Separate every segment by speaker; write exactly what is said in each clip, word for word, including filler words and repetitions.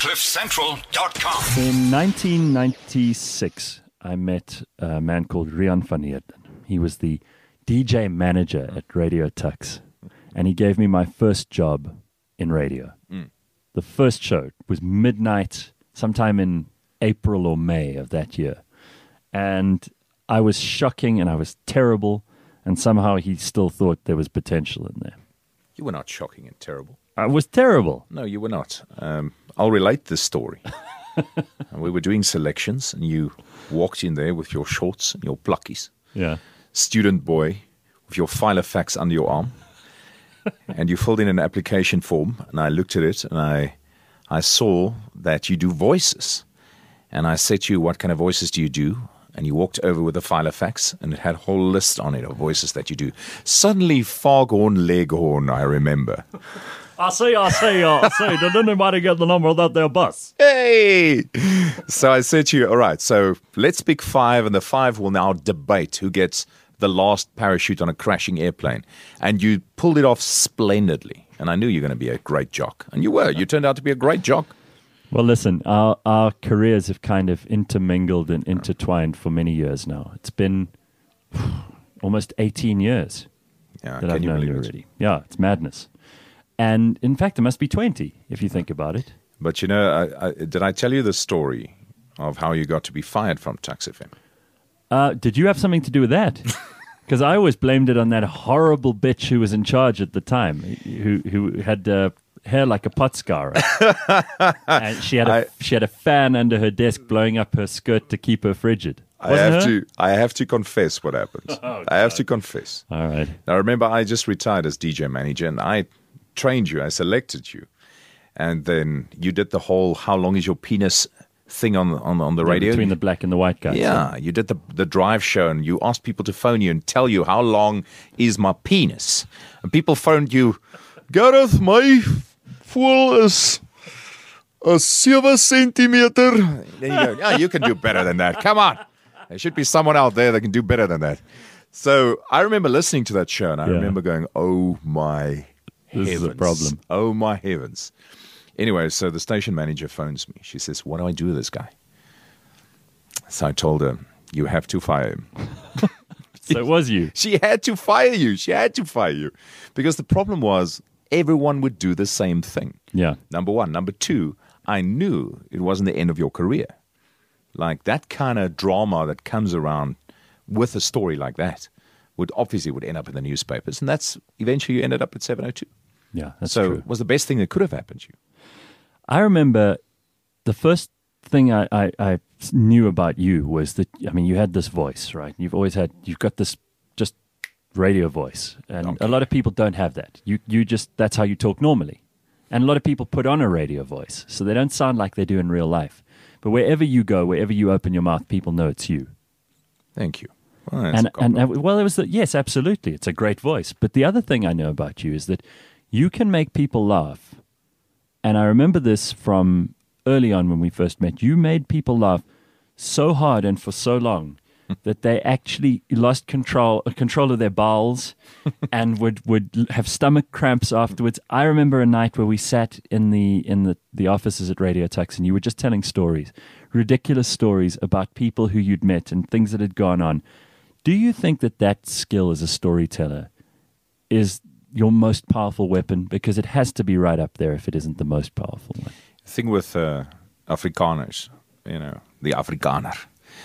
Speaker 1: cliff central dot com.
Speaker 2: In nineteen ninety-six, I met a man called Rian van Heerden. He was the D J manager at Radio Tux, and he gave me my first job in radio. Mm. The first show was midnight, sometime in April or May of that year. And I was shocking and I was terrible, and somehow he still thought there was potential in there.
Speaker 3: You were not shocking and terrible.
Speaker 2: I was terrible.
Speaker 3: No, you were not. Um, I'll relate this story. We were doing selections, and you walked in there with your shorts and your pluckies.
Speaker 2: Yeah.
Speaker 3: Student boy with your Filofax under your arm. And you filled in an application form, and I looked at it, and I, I saw that you do voices. And I said to you, what kind of voices do you do? And you walked over with a Filofax, and it had a whole list on it of voices that you do. Suddenly, foghorn, leghorn, I remember.
Speaker 2: I see, I see, I see. Did anybody get the number of that there bus?
Speaker 3: Hey! So I said to you, all right, so let's pick five, and the five will now debate who gets the last parachute on a crashing airplane. And you pulled it off splendidly. And I knew you were going to be a great jock. And you were. You turned out to be a great jock.
Speaker 2: Well, listen, our, our careers have kind of intermingled and intertwined for many years now. It's been almost eighteen years
Speaker 3: yeah,
Speaker 2: that I've known you already. Yeah, it's madness. And in fact, it must be twenty if you think about it.
Speaker 3: But you know, I, I, did I tell you the story of how you got to be fired from Tux F M?
Speaker 2: Uh, did you have something to do with that? Because I always blamed it on that horrible bitch who was in charge at the time, who who had uh, hair like a pot scourer. And she had a,
Speaker 3: I,
Speaker 2: she had a fan under her desk blowing up her skirt to keep her frigid.
Speaker 3: I have her? to I have to confess what happened.
Speaker 2: Oh,
Speaker 3: I have to confess.
Speaker 2: All right.
Speaker 3: Now remember, I just retired as D J manager, and I trained you, I selected you, and then you did the whole "how long is your penis" thing on on on the
Speaker 2: yeah,
Speaker 3: radio
Speaker 2: between the black and the white guys.
Speaker 3: Yeah, you did the the drive show, and you asked people to phone you and tell you how long is my penis, and people phoned you. Gareth, my full is a seven centimeter. There you go. Yeah, you can do better than that. Come on, there should be someone out there that can do better than that. So I remember listening to that show, and I yeah. remember going, "Oh my."
Speaker 2: This
Speaker 3: heavens.
Speaker 2: is a problem.
Speaker 3: Oh, my heavens. Anyway, so the station manager phones me. She says, what do I do with this guy? So I told her, you have to fire him.
Speaker 2: So it was you.
Speaker 3: She had to fire you. She had to fire you. Because the problem was everyone would do the same thing.
Speaker 2: Yeah.
Speaker 3: Number one. Number two, I knew it wasn't the end of your career. Like that kind of drama that comes around with a story like that would obviously would end up in the newspapers. And that's eventually you ended up at seven oh two.
Speaker 2: Yeah, that's
Speaker 3: so
Speaker 2: true.
Speaker 3: it was the best thing that could have happened to you.
Speaker 2: I remember the first thing I, I, I knew about you was that, I mean, you had this voice, right? You've always had, you've got this just radio voice. And okay. a lot of people don't have that. You, you just, that's how you talk normally. And a lot of people put on a radio voice, so they don't sound like they do in real life. But wherever you go, wherever you open your mouth, people know it's you.
Speaker 3: Thank you. Well,
Speaker 2: and, and, and well, it was the, yes, absolutely. It's a great voice. But the other thing I know about you is that you can make people laugh. And I remember this from early on when we first met. You made people laugh so hard and for so long that they actually lost control control of their bowels and would, would have stomach cramps afterwards. I remember a night where we sat in the in the, the offices at Radio Tux, and you were just telling stories, ridiculous stories about people who you'd met and things that had gone on. Do you think that that skill as a storyteller is your most powerful weapon? Because it has to be right up there if it isn't the most powerful one.
Speaker 3: The thing with uh, Afrikaners, you know, the Afrikaner,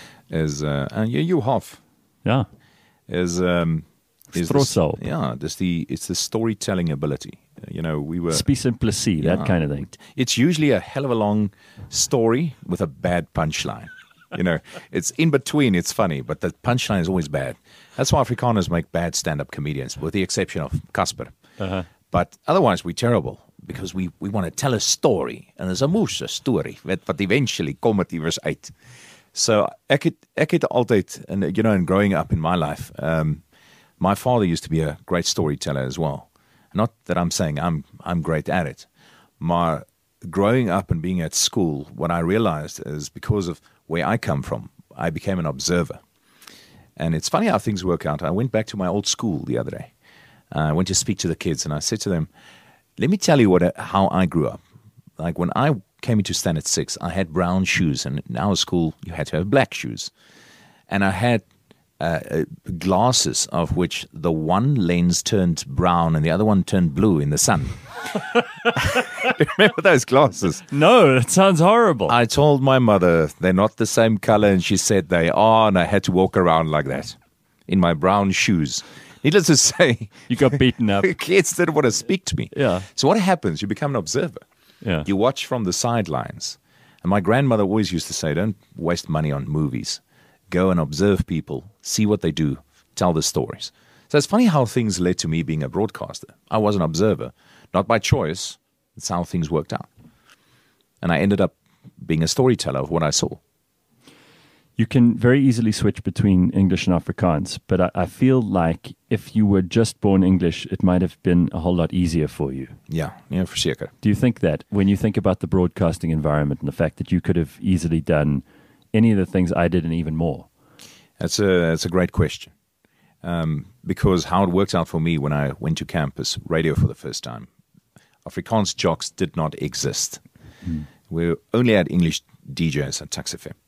Speaker 3: is, uh, and you, you half,
Speaker 2: yeah,
Speaker 3: is, um, is this,
Speaker 2: Strosso.
Speaker 3: yeah, this the, it's the storytelling ability. You know, we were...
Speaker 2: Spi simplicity, yeah, that kind of thing.
Speaker 3: It's usually a hell of a long story with a bad punchline. You know, it's in between, it's funny, but the punchline is always bad. That's why Afrikaners make bad stand-up comedians, with the exception of Casper.
Speaker 2: Uh-huh.
Speaker 3: But otherwise, we're terrible, because we, we want to tell a story, and there's a moes a story, but eventually kom het iewers uit. So, ek het, ek het altyd, and you know, and growing up in my life, um, my father used to be a great storyteller as well. Not that I'm saying I'm I'm great at it. My growing up and being at school, what I realized is because of where I come from, I became an observer. And it's funny how things work out. I went back to my old school the other day. Uh, I went to speak to the kids, and I said to them, let me tell you what how I grew up. Like when I came into standard six, I had brown shoes, and in our school you had to have black shoes. And I had uh, uh, glasses of which the one lens turned brown and the other one turned blue in the sun. Remember those glasses?
Speaker 2: No, that sounds horrible.
Speaker 3: I told my mother they're not the same color, and she said they are, and I had to walk around like that in my brown shoes. Needless to say,
Speaker 2: You got beaten up.
Speaker 3: kids didn't want to speak to me.
Speaker 2: Yeah.
Speaker 3: So what happens? You become an observer.
Speaker 2: Yeah.
Speaker 3: You watch from the sidelines. And my grandmother always used to say, don't waste money on movies. Go and observe people, see what they do, tell the stories. So it's funny how things led to me being a broadcaster. I was an observer, not by choice. It's how things worked out. And I ended up being a storyteller of what I saw.
Speaker 2: You can very easily switch between English and Afrikaans, but I, I feel like if you were just born English, it might have been a whole lot easier for you.
Speaker 3: Yeah, yeah, verseker.
Speaker 2: Do you think that when you think about the broadcasting environment and the fact that you could have easily done any of the things I did and even more?
Speaker 3: That's a, that's a great question. Um, because how it worked out for me when I went to campus radio for the first time, Afrikaans jocks did not exist. Mm. We only had English D Js at Tuks F M.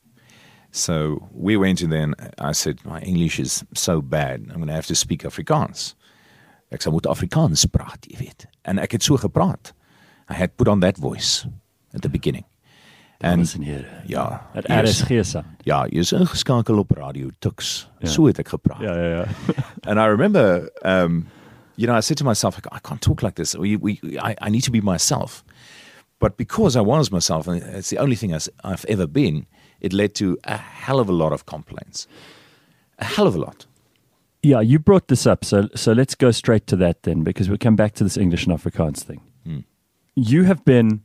Speaker 3: So we went in there and I said, my English is so bad, I'm going to have to speak Afrikaans. Ek sal moet Afrikaans praat, jy weet. En ek het so gepraat. I had put on that voice at the beginning. En
Speaker 2: Dames en here.
Speaker 3: ja,
Speaker 2: Het
Speaker 3: jy
Speaker 2: R
Speaker 3: is-
Speaker 2: S G sound.
Speaker 3: ja, jy is ingeskakel op Radio Tuks.
Speaker 2: Ja.
Speaker 3: So het ek gepraat.
Speaker 2: Ja, ja, ja.
Speaker 3: And I remember, um, you know, I said to myself, like, I can't talk like this. We, we, I, I need to be myself. But because I was myself, and it's the only thing I've I've ever been, it led to a hell of a lot of complaints. A hell of a lot.
Speaker 2: Yeah, you brought this up, so so let's go straight to that then, because we come back to this English and Afrikaans thing.
Speaker 3: Hmm.
Speaker 2: You have been,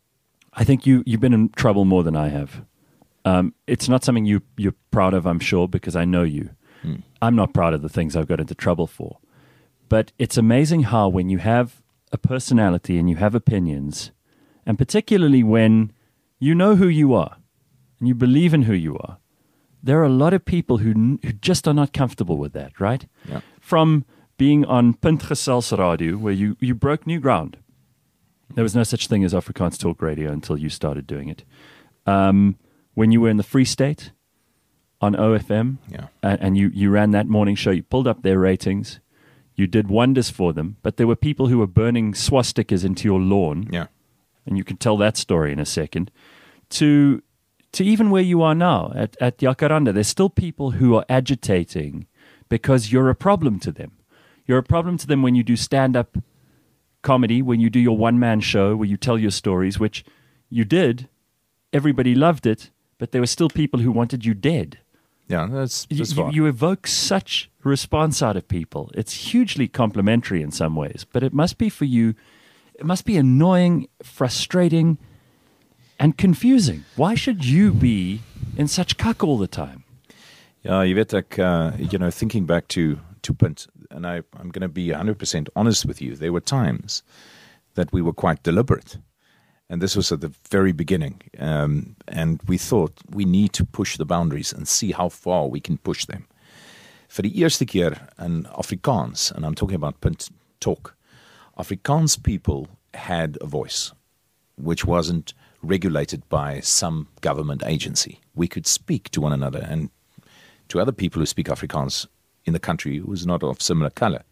Speaker 2: I think you you've been in trouble more than I have. Um, it's not something you you're proud of, I'm sure, because I know you.
Speaker 3: Hmm.
Speaker 2: I'm not proud of the things I've got into trouble for, but it's amazing how when you have a personality and you have opinions, and particularly when you know who you are and you believe in who you are, there are a lot of people who n- who just are not comfortable with that, right?
Speaker 3: Yeah.
Speaker 2: From being on Punt Gesels Radio, where you, you broke new ground. There was no such thing as Afrikaans Talk Radio until you started doing it. Um, when you were in the Free State on O F M,
Speaker 3: Yeah.
Speaker 2: and, and you, you ran that morning show, you pulled up their ratings, you did wonders for them, but there were people who were burning swastikas into your lawn,
Speaker 3: Yeah.
Speaker 2: and you can tell that story in a second, to to even where you are now at, at Jacaranda. There's still people who are agitating because you're a problem to them. You're a problem to them when you do stand-up comedy, when you do your one-man show, where you tell your stories, which you did. Everybody loved it, but there were still people who wanted you dead.
Speaker 3: Yeah, that's,
Speaker 2: You,
Speaker 3: that's
Speaker 2: you,
Speaker 3: fine.
Speaker 2: you evoke such response out of people. It's hugely complimentary in some ways, but it must be for you, it must be annoying, frustrating, and confusing. Why should you be in such cuck all the time?
Speaker 3: Ja, jy weet ek, uh, you know, thinking back to, to Punt, and I, I'm going to be one hundred percent honest with you, there were times that we were quite deliberate. And this was at the very beginning. Um, and we thought we need to push the boundaries and see how far we can push them. Vir die eerste keer in Afrikaans, and I'm talking about Punt Talk, Afrikaans people had a voice which wasn't regulated by some government agency. We could speak to one another and to other people who speak Afrikaans in the country who was not of similar color.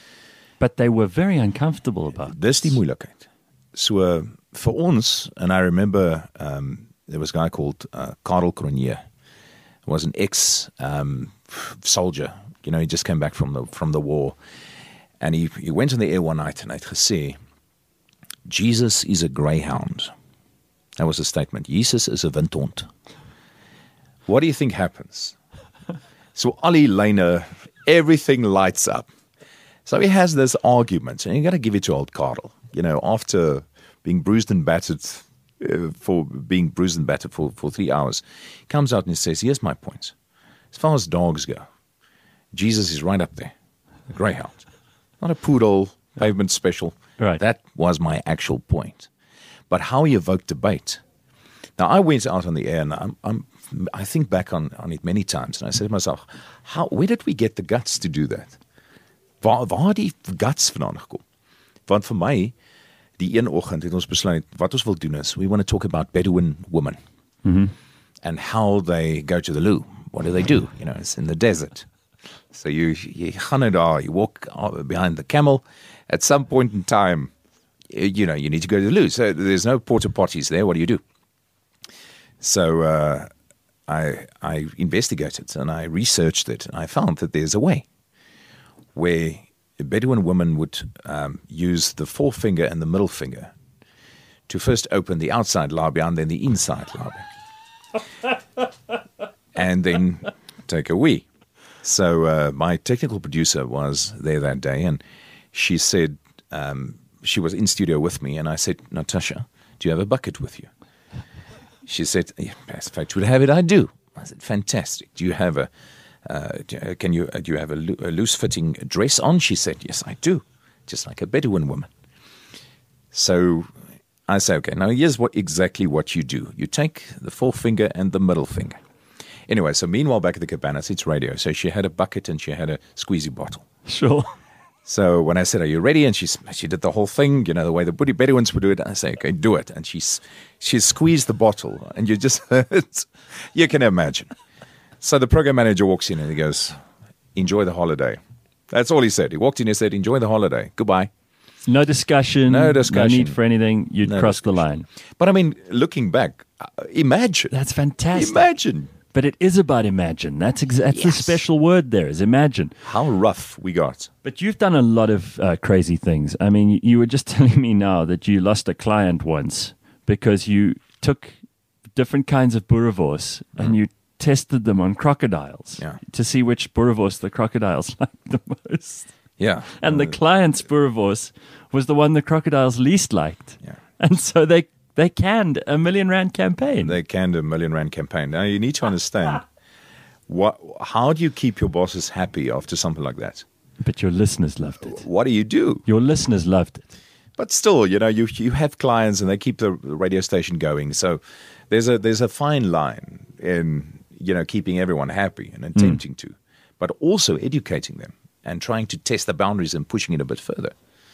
Speaker 2: But they were very uncomfortable about
Speaker 3: Dis die moeilikheid. So uh, vir ons, and I remember um, there was a guy called uh, Karel Cronje, who was an ex um, soldier. You know, he just came back from the from the war, and he he went on the air one night and hy het gesê, Jesus is a greyhound. That was a statement. Jesus is a windhond. What do you think happens? So al die lyne, everything lights up. So he has this argument, and you got to give it to old Karel. You know, after being bruised and battered uh, for being bruised and battered for, for three hours, he comes out and he says, here's my point. As far as dogs go, Jesus is right up there. A greyhound. Not a poodle, pavement special.
Speaker 2: Right.
Speaker 3: That was my actual point. But how he evoked debate. Now, I went out on the air, and I'm, I'm, I think back on, on it many times, and I said to myself, how, where did we get the guts to do that? Waar, waar die guts vandaan gekom? Want vir my, die een oggend het ons besluit wat ons wil doen is we want to talk about Bedouin women.
Speaker 2: Mm-hmm.
Speaker 3: And how they go to the loo. What do they do? You know, it's in the desert. So you you gaan nou daar, you walk behind the camel. At some point in time, you know, you need to go to the loo. So there's no porta potties there. What do you do? So uh, I I investigated and I researched it, and I found that there's a way where a Bedouin woman would um, use the forefinger and the middle finger to first open the outside labia and then the inside labia, and then take a wee. So uh, my technical producer was there that day, and she said um, she was in studio with me, and I said, Natasha, do you have a bucket with you? She said, yeah, as fate would have it, I do. I said, fantastic. Do you have a uh, do, can you uh, do you have a, lo- a loose-fitting dress on? She said, yes, I do, just like a Bedouin woman. So I say, okay, now here's what exactly what you do. You take the forefinger and the middle finger. Anyway, so meanwhile, back at the cabanas, it's radio. So she had a bucket and she had a squeezy bottle.
Speaker 2: Sure.
Speaker 3: So when I said, are you ready? And she she did the whole thing, you know, the way the Buddy Bedouins would do it. I say, okay, do it. And she, she squeezed the bottle. And you just heard, you can imagine. So the program manager walks in and he goes, enjoy the holiday. That's all he said. He walked in and said, enjoy the holiday. Goodbye.
Speaker 2: No discussion.
Speaker 3: No discussion.
Speaker 2: No need for anything. You'd
Speaker 3: No
Speaker 2: cross the
Speaker 3: discussion.
Speaker 2: line.
Speaker 3: But I mean, looking back, uh, imagine.
Speaker 2: That's fantastic.
Speaker 3: Imagine.
Speaker 2: But it is about imagine. That's ex- that's the
Speaker 3: Yes.
Speaker 2: special word there is imagine.
Speaker 3: How rough we got.
Speaker 2: But you've done a lot of uh, crazy things. I mean, you, you were just telling me now that you lost a client once because you took different kinds of boerewors mm. and you tested them on crocodiles
Speaker 3: Yeah.
Speaker 2: to see which boerewors the crocodiles liked the most.
Speaker 3: Yeah.
Speaker 2: And the
Speaker 3: Uh,
Speaker 2: client's boerewors was the one the crocodiles least liked.
Speaker 3: Yeah.
Speaker 2: And so they they canned a million rand campaign.
Speaker 3: They canned a million rand campaign. Now you need to understand what. How do you keep your bosses happy after something like that?
Speaker 2: But your listeners loved it.
Speaker 3: What do you do?
Speaker 2: Your listeners loved it.
Speaker 3: But still, you know, you you have clients and they keep the radio station going. So there's a there's a fine line in you know keeping everyone happy and attempting mm. to, but also educating them and trying to test the boundaries and pushing it a bit further.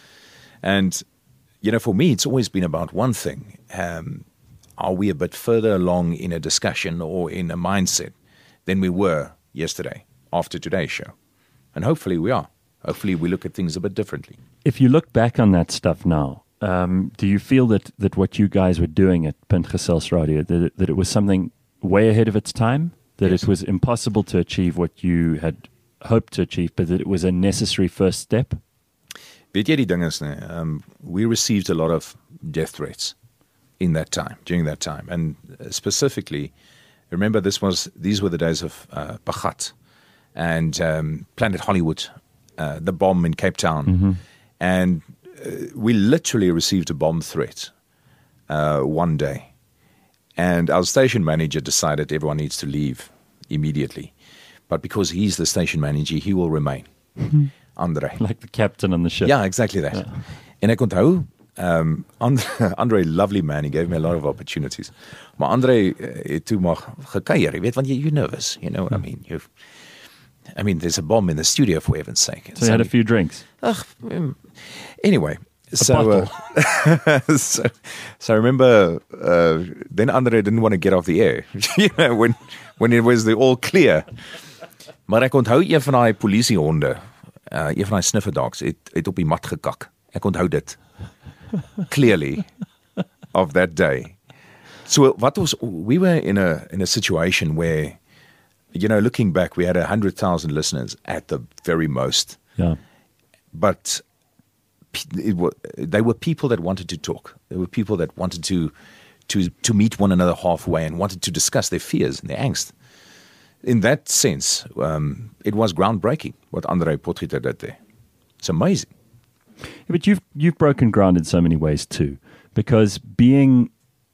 Speaker 3: And you know, for me, it's always been about one thing. Um, are we a bit further along in a discussion or in a mindset than we were yesterday after today's show? And hopefully we are. Hopefully we look at things a bit differently.
Speaker 2: If you look back on that stuff now, um, do you feel that, that what you guys were doing at Punt Gesels Radio, that it, that it was something way ahead of its time? That yes. It was impossible to achieve what you had hoped to achieve, but that it was a necessary first step?
Speaker 3: Weet jy die ding is, nee, um, we received a lot of death threats in that time, during that time. And specifically, remember this was these were the days of uh, Pachat and um, Planet Hollywood, uh, the bomb in Cape Town.
Speaker 2: Mm-hmm.
Speaker 3: And uh, we literally received a bomb threat uh, one day. And our station manager decided everyone needs to leave immediately. But because he's the station manager, he will remain. Mm-hmm. Andre.
Speaker 2: Like the captain on the ship.
Speaker 3: Yeah, exactly that.
Speaker 2: Yeah.
Speaker 3: En ek onthou, um, Andre, Andre, lovely man, he gave me a lot of opportunities. Maar Andre uh, het toe maar gekuier, jy weet, want jy, you're nervous, you know what I mean? You've, I mean, there's a bomb in the studio, for heaven's sake.
Speaker 2: So you had a few drinks?
Speaker 3: Ugh, um, anyway.
Speaker 2: A
Speaker 3: so,
Speaker 2: bottle.
Speaker 3: Uh, so, so I remember, uh, then Andre didn't want to get off the air, you know, when, when it was the all clear. Maar ek onthou een van die polisiehonde, Uh, een van die sniffer dogs het, het op die mat gekak. Ek onthou dit. Clearly of that day. So what was we were in a in a situation where, you know, looking back, we had a hundred thousand listeners at the very most.
Speaker 2: Yeah.
Speaker 3: But it was, they were people that wanted to talk. They were people that wanted to to to meet one another halfway and wanted to discuss their fears and their angst. In that sense, um, it was groundbreaking what Andre Potgieter did there. It's amazing.
Speaker 2: Yeah, but you've you've broken ground in so many ways too, because being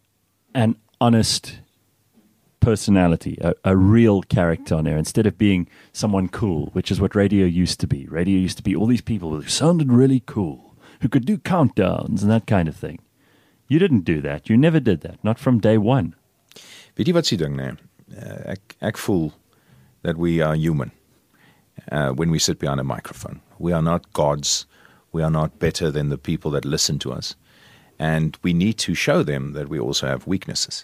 Speaker 2: an honest personality, a, a real character on air, instead of being someone cool, which is what radio used to be. Radio used to be all these people who sounded really cool, who could do countdowns and that kind of thing. You didn't do that. You never did that. Not from day one.
Speaker 3: Weet jy wat se ding, nee? Uh, ek, ek voel that we are human uh, when we sit behind a microphone. We are not gods. We are not better than the people that listen to us. And we need to show them that we also have weaknesses.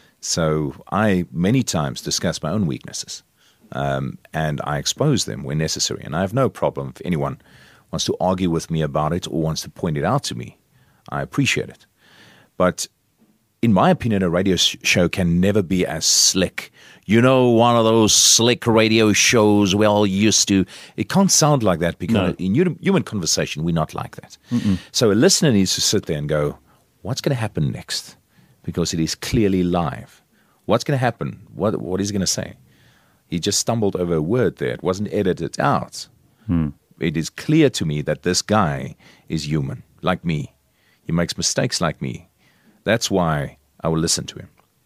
Speaker 3: So I many times discuss my own weaknesses, um, and I expose them when necessary. And I have no problem if anyone wants to argue with me about it or wants to point it out to me. I appreciate it. But in my opinion, a radio sh- show can never be as slick. You know, one of those slick radio shows we're all used to. It can't sound like that because
Speaker 2: No.
Speaker 3: in human, human conversation, we're not like that. Mm-mm. So a listener needs to sit there and go, what's going to happen next? Because it is clearly live. What's going to happen? What What is he going to say? He just stumbled over a word there. It wasn't edited out.
Speaker 2: Hmm.
Speaker 3: It is clear to me that this guy is human, like me. He makes mistakes like me. That's why I will listen to him.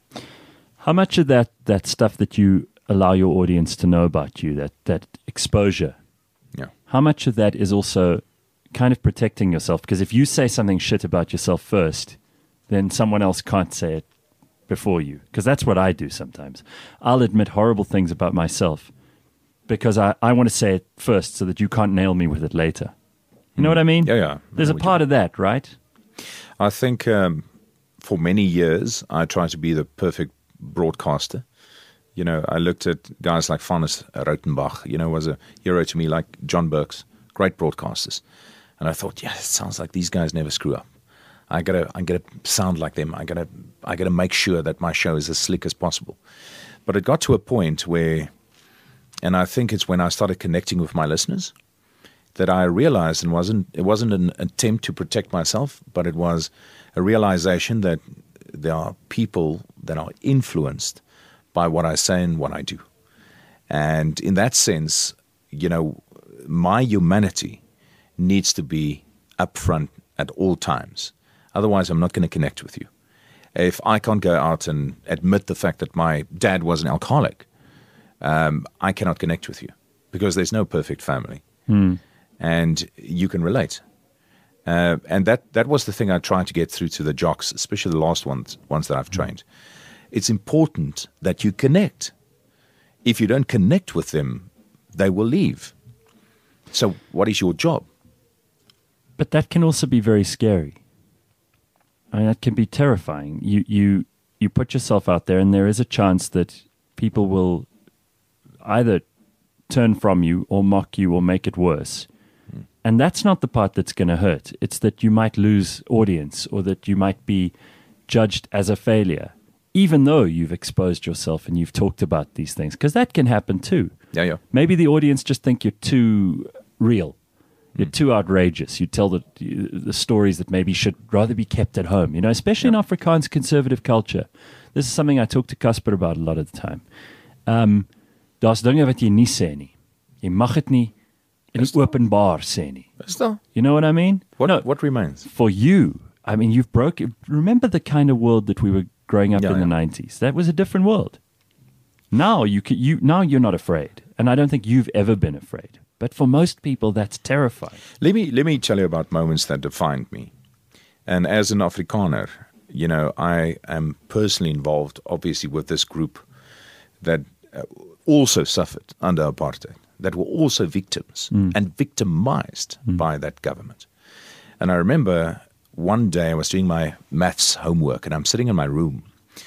Speaker 2: How much of that, that stuff that you allow your audience to know about you, that, that exposure,
Speaker 3: Yeah.
Speaker 2: how much of that is also kind of protecting yourself? Because if you say something shit about yourself first, then someone else can't say it before you. Because that's what I do sometimes. I'll admit horrible things about myself because I, I want to say it first so that you can't nail me with it later. You know what I mean?
Speaker 3: Yeah, yeah.
Speaker 2: There's a part of that, right?
Speaker 3: I think um, for many years, I tried to be the perfect broadcaster. You know, I looked at guys like Vanus Rautenbach, you know, was a hero to me, like John Burks, great broadcasters. And I thought, yeah, it sounds like these guys never screw up. I gotta, I gotta sound like them. I gotta, I gotta make sure that my show is as slick as possible. But it got to a point where, and I think it's when I started connecting with my listeners, that I realized, and wasn't it wasn't an attempt to protect myself, but it was a realization that there are people that are influenced by what I say and what I do. And in that sense, you know, my humanity needs to be upfront at all times. Otherwise, I'm not going to connect with you. If I can't go out and admit the fact that my dad was an alcoholic, um, I cannot connect with you because there's no perfect family.
Speaker 2: Hmm.
Speaker 3: And you can relate. Uh, and that, that was the thing I tried to get through to the jocks, especially the last ones, ones that I've trained. It's important that you connect. If you don't connect with them, they will leave. So what is your job?
Speaker 2: But that can also be very scary. I mean, that can be terrifying. You, you, you put yourself out there and there is a chance that people will either turn from you or mock you or make it worse. And that's not the part that's going to hurt. It's that you might lose audience or that you might be judged as a failure, even though you've exposed yourself and you've talked about these things, because that can happen too.
Speaker 3: Yeah, yeah.
Speaker 2: Maybe the audience just think you're too real. You're too outrageous. You tell the, the stories that maybe should rather be kept at home, you know, especially
Speaker 3: Yeah.
Speaker 2: in Afrikaans conservative culture. This is something I talk to Casper about a lot of the time. Um, daar's dinge wat jy nie sê nie. Jy mag dit nie in die openbaar sê nie.
Speaker 3: Still,
Speaker 2: You know what I mean?
Speaker 3: what,
Speaker 2: No,
Speaker 3: what remains?
Speaker 2: for you, I mean, you've broken. Remember the kind of world that we were growing up
Speaker 3: Yeah,
Speaker 2: in the
Speaker 3: yeah.
Speaker 2: nineties? That was a different world. Now you can, you now you're not afraid, and I don't think you've ever been afraid. But for most people, that's terrifying.
Speaker 3: Let me let me tell you about moments that defined me. And as an Afrikaner, you know, I am personally involved, obviously, with this group that uh, also suffered under apartheid, that were also victims and victimized by that government. And I remember one day I was doing my maths homework, and I'm sitting in my room.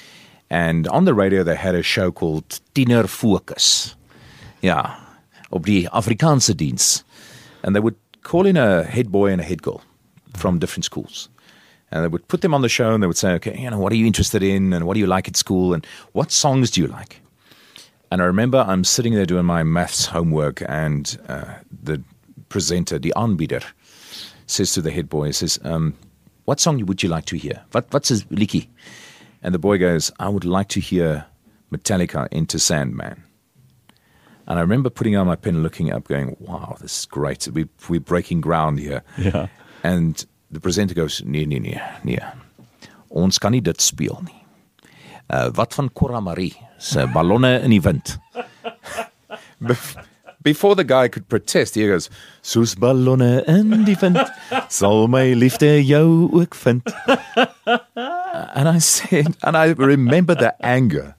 Speaker 3: And on the radio, they had a show called Tiener Focus. Yeah, op die Afrikaanse diens. And they would call in a head boy and a head girl from different schools. And they would put them on the show and they would say, okay, you know, what are you interested in and what do you like at school and what songs do you like? And I remember I'm sitting there doing my maths homework and uh, the presenter, the aanbieder, says to the head boy, he says, um, what song would you like to hear? Wat, what's his liedjie? And the boy goes, I would like to hear Metallica, Enter Sandman. And I remember putting on my pen and looking up going, wow, this is great. We, we're breaking ground here.
Speaker 2: Yeah.
Speaker 3: And the presenter goes, nee, nee, nee, nee. Ons kan nie dit speel nie. Uh, wat van Cora Marie se ballonne in die wind? Bef- Before the guy could protest, he goes, soos ballonne in die wind, sal my liefde jou ook vind. And I said, and I remember the anger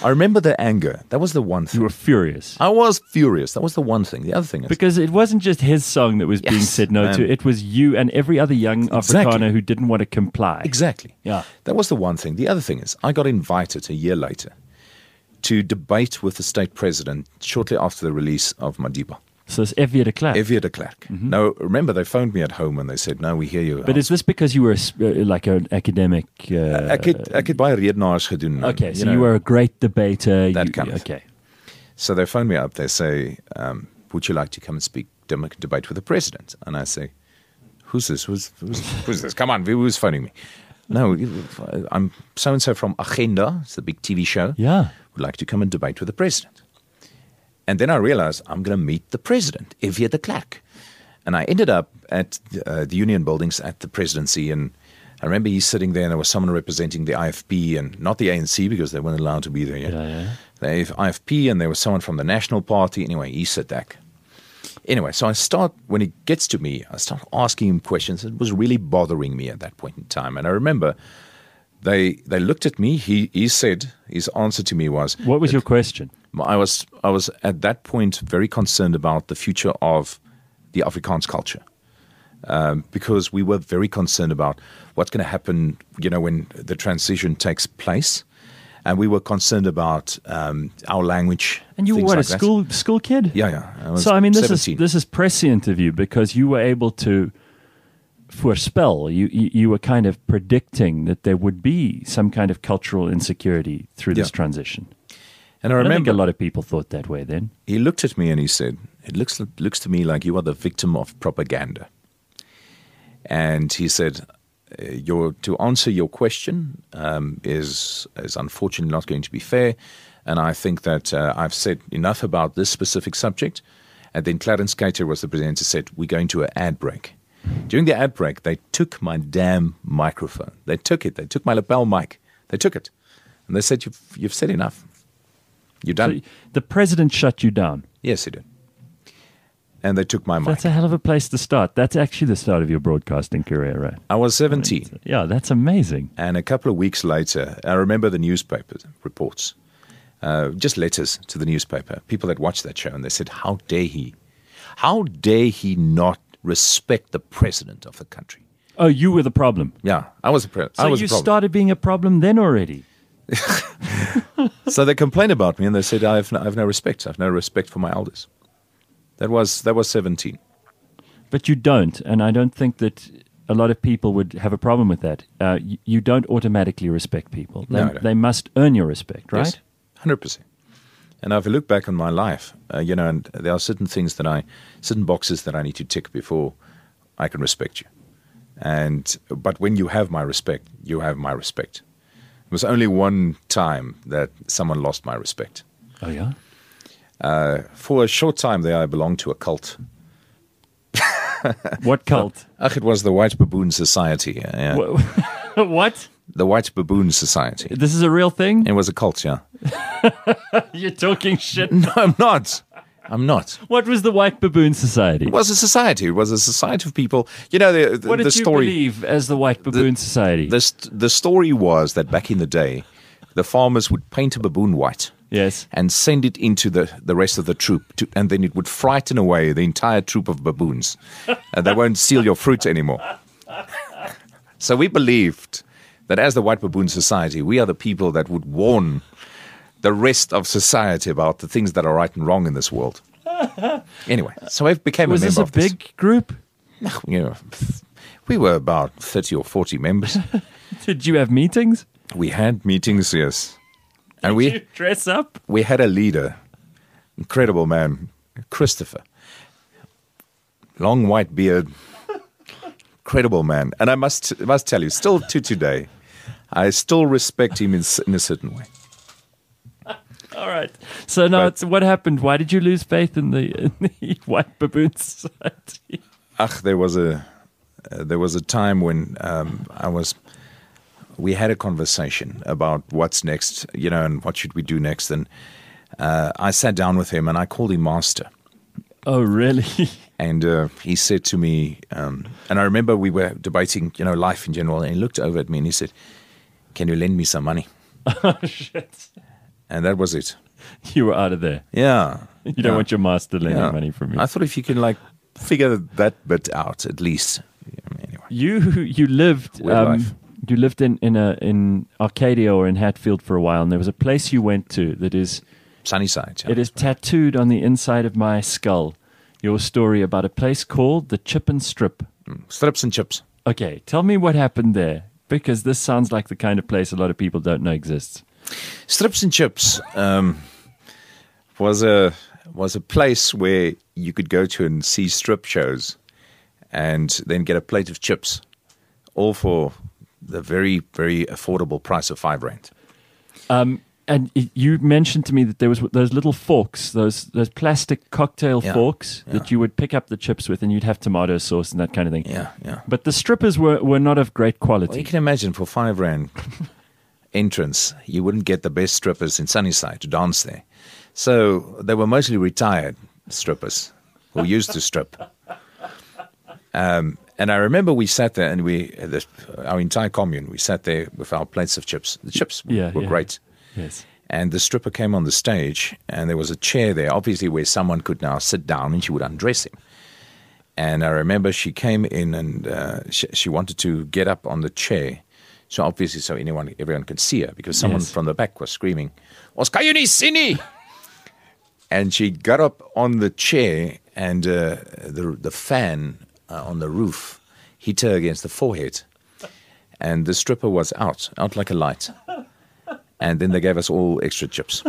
Speaker 3: I remember the anger. That was the one thing.
Speaker 2: You were furious.
Speaker 3: I was furious. That was the one thing. The other thing is
Speaker 2: Because it wasn't just his song that was being
Speaker 3: Yes,
Speaker 2: said no
Speaker 3: man.
Speaker 2: to. It was you and every other young
Speaker 3: Exactly.
Speaker 2: Afrikaner who didn't want to comply.
Speaker 3: exactly.
Speaker 2: Yeah.
Speaker 3: That was the one thing. The other thing is I got invited a year later to debate with the state president shortly after the release of Madiba.
Speaker 2: So it's F V de Klerk.
Speaker 3: Evie de Klerk. Now, remember, they phoned me at home and they said, no, we hear you.
Speaker 2: But is this because you were a s- uh, like an academic? Uh,
Speaker 3: Ek het, ek het baie redenaars gedoen.
Speaker 2: okay, so
Speaker 3: know.
Speaker 2: you were a great debater.
Speaker 3: That
Speaker 2: you,
Speaker 3: kind of-
Speaker 2: Okay.
Speaker 3: So they phone me up. They say, um, would you like to come and speak, dem- debate with the president? And I say, who's this? Who's, who's, who's this? Come on, who's phoning me? No, I'm so-and-so from Agenda. It's the big T V show.
Speaker 2: Yeah.
Speaker 3: Would like to come and debate with the president. And then I realized I'm going to meet the president, Evie de Klerk. And I ended up at uh, the union buildings at the presidency. And I remember he's sitting there and there was someone representing the I F P and not the A N C because they weren't allowed to be there yet.
Speaker 2: Yeah, yeah.
Speaker 3: The I F P and there was someone from the National Party. Anyway, he sat back. Anyway, so I start, when he gets to me, I start asking him questions. It was really bothering me at that point in time. And I remember they they looked at me. He he said, his answer to me was,
Speaker 2: What was your question?
Speaker 3: I was I was at that point very concerned about the future of the Afrikaans culture, um, because we were very concerned about what's going to happen, you know, when the transition takes place, and we were concerned about um, our language.
Speaker 2: And you were
Speaker 3: things
Speaker 2: what,
Speaker 3: like
Speaker 2: a
Speaker 3: that.
Speaker 2: school school kid?
Speaker 3: Yeah, yeah. I was
Speaker 2: So I mean, this
Speaker 3: seventeen.
Speaker 2: is this is prescient of you because you were able to voorspel. You, you you were kind of predicting that there would be some kind of cultural insecurity through this
Speaker 3: Yeah.
Speaker 2: transition.
Speaker 3: and I
Speaker 2: I don't think
Speaker 3: remember
Speaker 2: a lot of people thought that way then.
Speaker 3: he looked at me and he said, "It looks looks to me like you are the victim of propaganda." And he said, uh, "Your to answer your question um, is is unfortunately not going to be fair, and I think that uh, I've said enough about this specific subject." And then Clarence Cater was the presenter. Said, "We're going to an ad break." During the ad break, they took my damn microphone. They took it. They took my lapel mic. They took it, and they said, "You've you've said enough. You're done."
Speaker 2: So the president shut you down.
Speaker 3: Yes, he did. And they took my mic.
Speaker 2: That's a hell of a place to start. That's actually the start of your broadcasting career, right?
Speaker 3: I was seventeen.
Speaker 2: Yeah, that's amazing.
Speaker 3: And a couple of weeks later, I remember the newspaper reports, uh, just letters to the newspaper, people that watched that show, and they said, how dare he? How dare he not respect the president of the country?
Speaker 2: Oh, you were the problem.
Speaker 3: Yeah, I was a pre-
Speaker 2: So
Speaker 3: I was
Speaker 2: you
Speaker 3: a problem.
Speaker 2: started being a problem then already.
Speaker 3: So they complained about me, and they said, I have no, I have no respect. I have no respect for my elders. That was that was seventeen.
Speaker 2: But you don't, and I don't think that a lot of people would have a problem with that. Uh, you, you don't automatically respect people. They,
Speaker 3: No, I don't.
Speaker 2: they must earn your respect, right?
Speaker 3: Yes, one hundred percent. And if I look back on my life, uh, you know, and there are certain things that I, certain boxes that I need to tick before I can respect you. And but when you have my respect, you have my respect. It was only one time that someone lost my respect.
Speaker 2: Oh, yeah?
Speaker 3: Uh, for a short time there, I belonged to a cult.
Speaker 2: What cult?
Speaker 3: Ach, it was the White Baboon Society. Uh, yeah.
Speaker 2: Wha- what?
Speaker 3: The White Baboon Society.
Speaker 2: This is a real thing?
Speaker 3: It was a cult, yeah.
Speaker 2: You're talking shit.
Speaker 3: No, I'm not. I'm not.
Speaker 2: What was the White Baboon Society?
Speaker 3: It was a society. It was a society of people. You know, the, the,
Speaker 2: What did
Speaker 3: the
Speaker 2: you
Speaker 3: story.
Speaker 2: believe as the White Baboon Society?
Speaker 3: The, st- the story was that back in the day, the farmers would paint a baboon white
Speaker 2: yes.
Speaker 3: and send it into the, the rest of the troop, to, and then it would frighten away the entire troop of baboons. And they won't steal your fruit anymore. So we believed that as the White Baboon Society, we are the people that would warn the rest of society about the things that are right and wrong in this world. Anyway, so I became
Speaker 2: Was
Speaker 3: a
Speaker 2: this
Speaker 3: member
Speaker 2: a
Speaker 3: of this.
Speaker 2: big group?
Speaker 3: You know, we were about thirty or forty members.
Speaker 2: Did you have meetings?
Speaker 3: We had meetings, yes. And
Speaker 2: Did
Speaker 3: we
Speaker 2: you dress up?
Speaker 3: we had a leader, incredible man, Christopher. Long white beard, incredible man. And I must must tell you, still to today, I still respect him in, s- in a certain way.
Speaker 2: All right. So now,
Speaker 3: But-
Speaker 2: it's, what happened? Why did you lose faith in the, in the White Baboon Society?
Speaker 3: Ach, there was a uh, there was a time when um, I was. We had a conversation about what's next, you know, and what should we do next. And uh, I sat down with him and I called him Master.
Speaker 2: Oh, really?
Speaker 3: And uh, he said to me, um, and I remember we were debating, you know, life in general. And he looked over at me and he said, "Can you lend me some money?"
Speaker 2: Oh, shit.
Speaker 3: and that was it.
Speaker 2: You were out of there.
Speaker 3: Yeah.
Speaker 2: You don't
Speaker 3: yeah.
Speaker 2: want your master lending
Speaker 3: Yeah.
Speaker 2: money from you.
Speaker 3: I thought if you can like figure that bit out at least. I mean, anyway.
Speaker 2: You you lived
Speaker 3: Weird
Speaker 2: um,
Speaker 3: life.
Speaker 2: you lived in in a in Arcadia or in Hatfield for a while, and there was a place you went to that is
Speaker 3: Sunnyside. Yeah.
Speaker 2: it is tattooed on the inside of my skull. Your story about a place called the Chip and Strip.
Speaker 3: Strips and chips.
Speaker 2: Okay, tell me what happened there, because this sounds like the kind of place a lot of people don't know exists.
Speaker 3: Strips and Chips um, was a was a place where you could go to and see strip shows, and then get a plate of chips, all for the very very affordable price of five rand.
Speaker 2: Um, and it, you mentioned to me that there was those little forks, those those plastic cocktail
Speaker 3: Yeah,
Speaker 2: forks
Speaker 3: yeah.
Speaker 2: that you would pick up the chips with, and you'd have tomato sauce and that kind of thing.
Speaker 3: Yeah, yeah.
Speaker 2: But the strippers were, were not of great quality.
Speaker 3: Well, you can imagine for five rand entrance, you wouldn't get the best strippers in Sunnyside to dance there. So they were mostly retired strippers who used to strip. Um, and I remember we sat there, and we, the, our entire commune, we sat there with our plates of chips. The chips
Speaker 2: Yeah,
Speaker 3: were
Speaker 2: yeah.
Speaker 3: great.
Speaker 2: Yes.
Speaker 3: And the stripper came on the stage, and there was a chair there, obviously where someone could now sit down and she would undress him. And I remember she came in, and uh, she, she wanted to get up on the chair. So obviously, so anyone, everyone could see her, because someone
Speaker 2: Yes.
Speaker 3: from the back was screaming, "Ons kan jou nie sien nie!" And she got up on the chair, and uh, the the fan uh, on the roof hit her against the forehead, and the stripper was out, out like a light. And then they gave us all extra chips.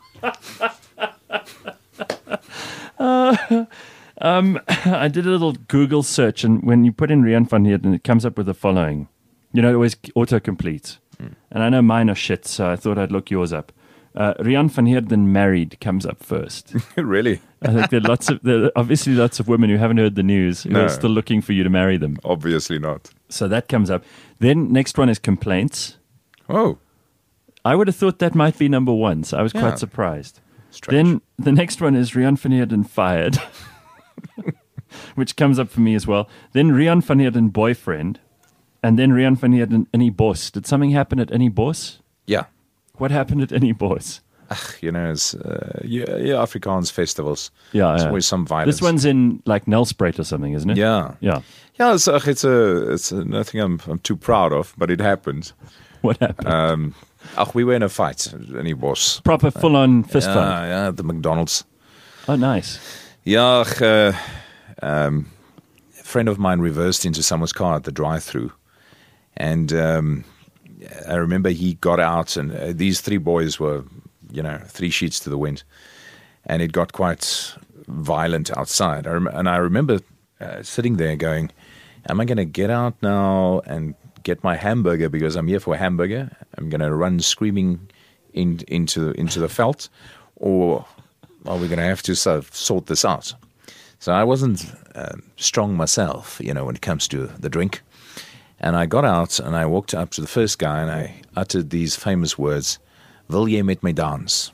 Speaker 2: I did a little Google search, and when you put in Rian van Heerden, it comes up with the following. You know, it always auto-completes.
Speaker 3: Hmm.
Speaker 2: And I know mine are shit, so I thought I'd look yours up. Uh, Rian van Heerden married comes up first.
Speaker 3: Really?
Speaker 2: I think there are lots of there are obviously lots of women who haven't heard the news who
Speaker 3: No.
Speaker 2: are still looking for you to marry them.
Speaker 3: Obviously not.
Speaker 2: So that comes up. Then next one is complaints.
Speaker 3: Oh,
Speaker 2: I would have thought that might be number one, so I was
Speaker 3: Yeah.
Speaker 2: quite surprised.
Speaker 3: strange.
Speaker 2: Then the next one is Rian van Heerden fired, which comes up for me as well. Then Rian van Heerden boyfriend, and then Rian van Heerden any boss. Did something happen at any boss?
Speaker 3: Yeah.
Speaker 2: What happened at any boss?
Speaker 3: You know, it's, uh, yeah, yeah, Afrikaans festivals.
Speaker 2: Yeah,
Speaker 3: There's
Speaker 2: yeah.
Speaker 3: always some violence.
Speaker 2: This one's in like Nelspruit or something, isn't it?
Speaker 3: Yeah.
Speaker 2: Yeah.
Speaker 3: Yeah, it's, uh, it's, a, it's a, nothing I'm, I'm too proud of, but it happened.
Speaker 2: What happened?
Speaker 3: Um, ach, we were in a fight, any boss.
Speaker 2: Proper full-on fist
Speaker 3: yeah,
Speaker 2: fight.
Speaker 3: yeah, at the McDonald's.
Speaker 2: Oh, nice.
Speaker 3: Yeah, ach, uh, um, a friend of mine reversed into someone's car at the drive-through, and um, I remember he got out, and uh, these three boys were, you know, three sheets to the wind, and it got quite violent outside. I rem- and I remember uh, sitting there going, am I going to get out now and get my hamburger because I'm here for a hamburger? I'm going to run screaming in, into into the veld, or are we going to have to sort of sort this out? So I wasn't um, strong myself, you know, when it comes to the drink. And I got out and I walked up to the first guy and I uttered these famous words, "Wil jy met my dance?"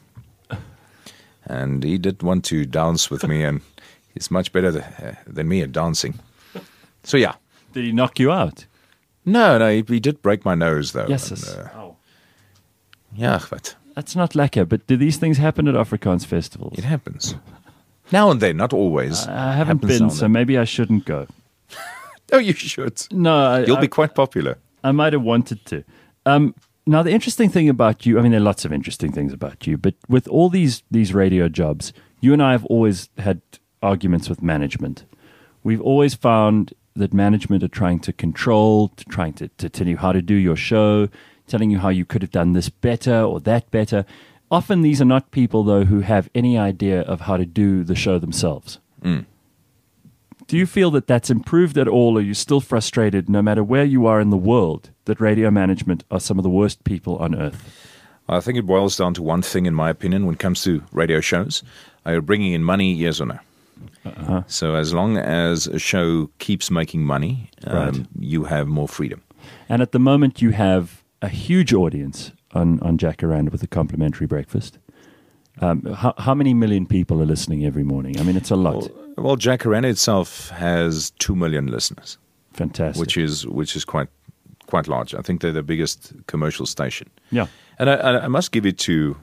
Speaker 3: And he did want to dance with me, and he's much better th- uh, than me at dancing. So yeah.
Speaker 2: Did he knock you out?
Speaker 3: No, no, he, he did break my nose though.
Speaker 2: Yes.
Speaker 3: and,
Speaker 2: yes.
Speaker 3: uh,
Speaker 2: Oh.
Speaker 3: yeah, but
Speaker 2: That's not lekker, but do these things happen at Afrikaans festivals?
Speaker 3: it happens. Now and then, not always.
Speaker 2: I haven't
Speaker 3: Happens now
Speaker 2: been,
Speaker 3: and
Speaker 2: so
Speaker 3: then.
Speaker 2: maybe I shouldn't go.
Speaker 3: Oh, you should.
Speaker 2: No, I,
Speaker 3: You'll
Speaker 2: I,
Speaker 3: be quite popular.
Speaker 2: I might have wanted to. Um, now, the interesting thing about you, I mean, there are lots of interesting things about you, but with all these, these radio jobs, you and I have always had arguments with management. We've always found that management are trying to control, to trying to, to tell you how to do your show, telling you how you could have done this better or that better. Often these are not people, though, who have any idea of how to do the show themselves.
Speaker 3: Mm.
Speaker 2: Do you feel that that's improved at all? Or are you still frustrated, no matter where you are in the world, that radio management are some of the worst people on earth?
Speaker 3: I think it boils down to one thing, in my opinion, when it comes to radio shows. Are you bringing in money, yes or no?
Speaker 2: Uh-huh.
Speaker 3: So as long as a show keeps making money, um,
Speaker 2: Right.
Speaker 3: you have more freedom.
Speaker 2: And at the moment, you have a huge audience on, on Jacaranda with the complimentary breakfast. Um, how, how many million people are listening every morning? I mean, it's a lot.
Speaker 3: Well, well, Jacaranda itself has two million listeners,
Speaker 2: Fantastic.
Speaker 3: which is which is quite quite large. I think they're the biggest commercial station.
Speaker 2: yeah.
Speaker 3: And I, I I must give it to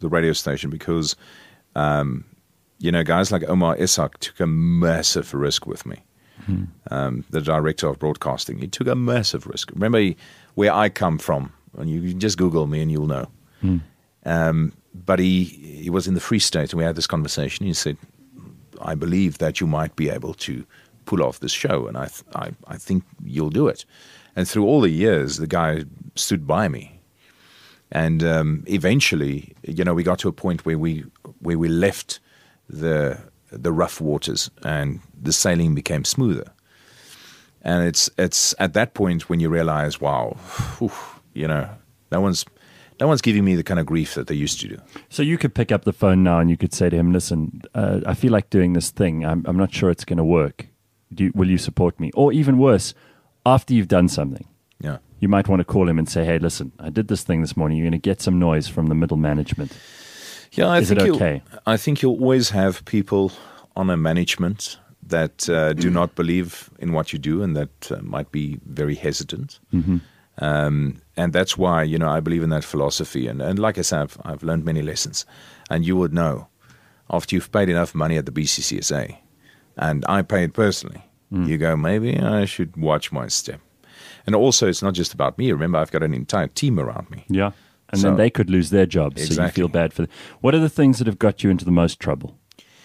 Speaker 3: the radio station because, um, you know, guys like Omar Isak took a massive risk with me. Hmm. Um, the director of broadcasting, he took a massive risk. Remember he, where I come from, and you can just Google me and you'll know. Hmm. Um, but he he was in the Free State, and we had this conversation. He said, "I believe that you might be able to pull off this show, and I th- I, I think you'll do it." And through all the years, the guy stood by me. And um, eventually, you know, we got to a point where we where we left the the rough waters, and the sailing became smoother. And it's it's at that point when you realize, wow, whew, you know, no one's no one's giving me the kind of grief that they used to do.
Speaker 2: So you could pick up the phone now and you could say to him, "Listen, uh, I feel like doing this thing. I'm I'm not sure it's going to work. Do you, will you support me?" Or even worse, after you've done something.
Speaker 3: Yeah.
Speaker 2: You might want to call him and say, "Hey, listen, I did this thing this morning. You're going to get some noise from the middle management."
Speaker 3: Yeah, I
Speaker 2: Is
Speaker 3: think
Speaker 2: it
Speaker 3: you'll-
Speaker 2: okay?
Speaker 3: I think you'll always have people on a management that uh, do not believe in what you do and that uh, might be very hesitant.
Speaker 2: Mm-hmm.
Speaker 3: Um, and that's why, you know, I believe in that philosophy. And, and like I said, I've, I've learned many lessons. And you would know, after you've paid enough money at the B C C S A, and I paid personally, mm. you go, maybe I should watch my step. And also, it's not just about me. Remember, I've got an entire team around me.
Speaker 2: Yeah. And
Speaker 3: So-
Speaker 2: then they could lose their jobs, so you
Speaker 3: Exactly.
Speaker 2: feel bad for them. What are the things that have got you into the most trouble?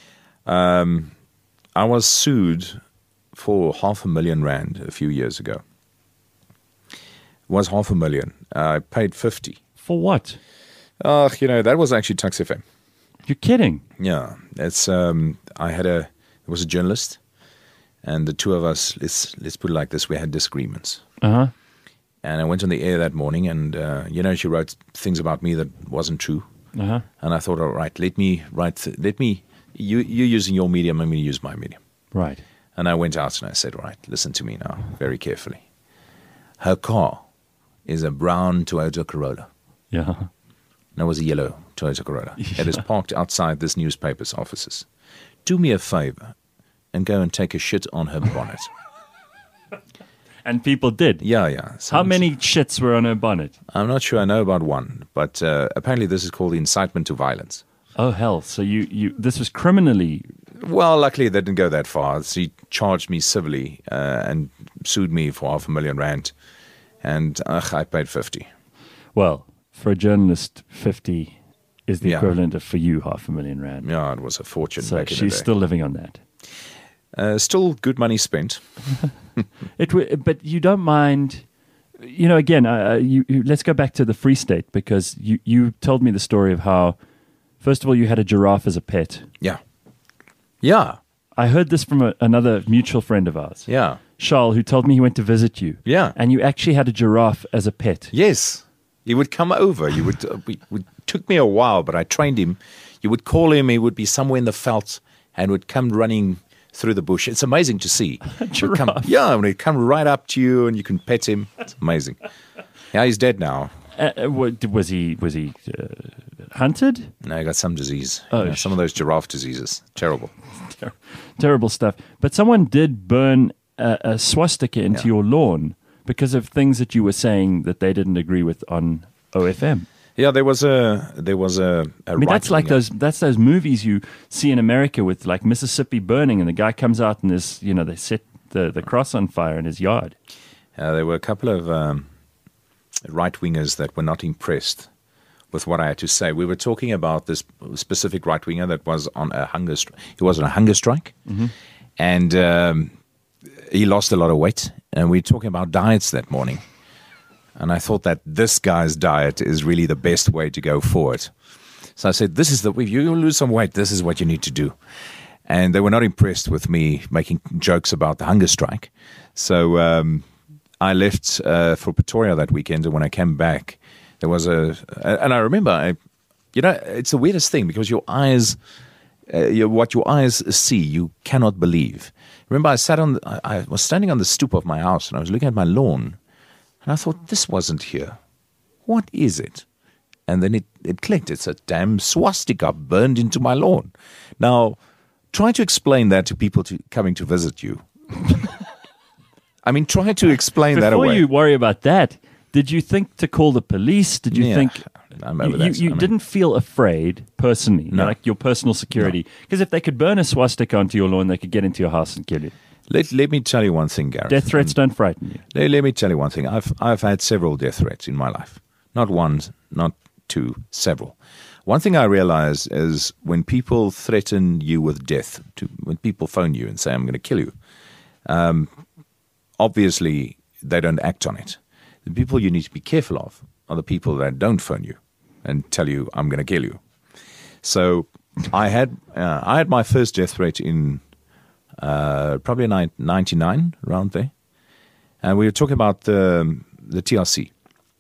Speaker 3: Um, I was sued for half a million rand a few years ago. It was half a million. I paid fifty.
Speaker 2: For what?
Speaker 3: Oh, you know, that was actually Tuks F M.
Speaker 2: You're kidding.
Speaker 3: Yeah, it's. Um, I had a. There was a journalist, and the two of us. Let's let's put it like this: we had disagreements.
Speaker 2: Uh-huh.
Speaker 3: And I went on the air that morning, and uh, you know, she wrote things about me that wasn't true.
Speaker 2: Uh-huh.
Speaker 3: And I thought, all right, let me write. Let me. You you're using your medium. I'm going to use my medium.
Speaker 2: Right.
Speaker 3: And I went out and I said, all right, listen to me now, very carefully. Her car is a brown Toyota Corolla.
Speaker 2: Yeah.
Speaker 3: No, it was a yellow Toyota Corolla. It is parked outside this newspaper's offices. Do me a favor and go and take a shit on her bonnet.
Speaker 2: And people did.
Speaker 3: Yeah, yeah. So
Speaker 2: How many shits were on her bonnet?
Speaker 3: I'm not sure I know about one, but uh, apparently this is called incitement to violence.
Speaker 2: Oh, hell. So you, you this was criminally...
Speaker 3: Well, luckily they didn't go that far. She charged me civilly uh, and sued me for half a million rand. And uh, I paid fifty.
Speaker 2: Well, for a journalist, fifty is the
Speaker 3: Yeah.
Speaker 2: equivalent of, for you, half a million rand.
Speaker 3: Yeah, it was a fortune
Speaker 2: So
Speaker 3: back in the
Speaker 2: she's
Speaker 3: day.
Speaker 2: still living on that.
Speaker 3: Uh, still good money spent.
Speaker 2: It, w- but you don't mind, you know. Again, uh, you, you, let's go back to the Free State, because you, you told me the story of how, first of all, you had a giraffe as a pet.
Speaker 3: Yeah. Yeah.
Speaker 2: I heard this from a, another mutual friend of ours,
Speaker 3: Yeah.
Speaker 2: Charles, who told me he went to visit you.
Speaker 3: Yeah.
Speaker 2: And you actually had a giraffe as a pet.
Speaker 3: Yes. He would come over. You would. Uh, we, we took me a while, but I trained him. You would call him. He would be somewhere in the veld and would come running through the bush. It's amazing to see. He'd come,
Speaker 2: giraffe.
Speaker 3: yeah, when he'd come right up to you and you can pet him. It's amazing. Yeah, he's dead now.
Speaker 2: Uh, uh, what- was he was he uh, hunted?
Speaker 3: No, he got some disease.
Speaker 2: Oh,
Speaker 3: You know, some of those giraffe diseases. Terrible.
Speaker 2: Ter- terrible stuff. But someone did burn a, a swastika into
Speaker 3: Yeah.
Speaker 2: your lawn because of things that you were saying that they didn't agree with on O F M.
Speaker 3: Yeah, there was a there was a. a
Speaker 2: I mean, that's like
Speaker 3: right-winger.
Speaker 2: those that's those movies you see in America with like Mississippi burning, and the guy comes out and there's you know they set the, the cross on fire in his yard.
Speaker 3: Uh, there were a couple of um, right wingers that were not impressed with what I had to say. We were talking about this specific right winger that was on a hunger. Stri- he was on a hunger strike,
Speaker 2: Mm-hmm.
Speaker 3: and um, he lost a lot of weight. And we were talking about diets that morning. And I thought that this guy's diet is really the best way to go forward. So I said, "This is the if you lose some weight, this is what you need to do." And they were not impressed with me making jokes about the hunger strike. So um, I left uh, for Pretoria that weekend, and when I came back, there was a, and I remember, I, you know, it's the weirdest thing because your eyes, uh, your, what your eyes see, you cannot believe. Remember, I sat on, the, I, I was standing on the stoop of my house, and I was looking at my lawn, and I thought, this wasn't here. What is it? And then it, it clicked. It's a damn swastika burned into my lawn. Now, try to explain that to people to, coming to visit you. I mean, try to explain that
Speaker 2: Before
Speaker 3: away.
Speaker 2: you worry about that, did you think to call the police? Did you
Speaker 3: Yeah.
Speaker 2: think
Speaker 3: I'm over
Speaker 2: you,
Speaker 3: that.
Speaker 2: You, you
Speaker 3: I mean,
Speaker 2: didn't feel afraid personally,
Speaker 3: No.
Speaker 2: like your personal security. Because if they could burn a swastika onto your lawn, they could get into your house and kill you.
Speaker 3: let, let me tell you one thing, Gareth.
Speaker 2: Death threats
Speaker 3: And
Speaker 2: don't frighten you.
Speaker 3: let, let me tell you one thing. I've I've had several death threats in my life. Not one, not two, several. One thing I realize is when people threaten you with death, to, when people phone you and say, I'm going to kill you, um, obviously they don't act on it. The people you need to be careful of are the people that don't phone you and tell you, I'm going to kill you. So I had uh, I had my first death threat in uh, probably in ninety-nine, around there. And we were talking about the, the T R C.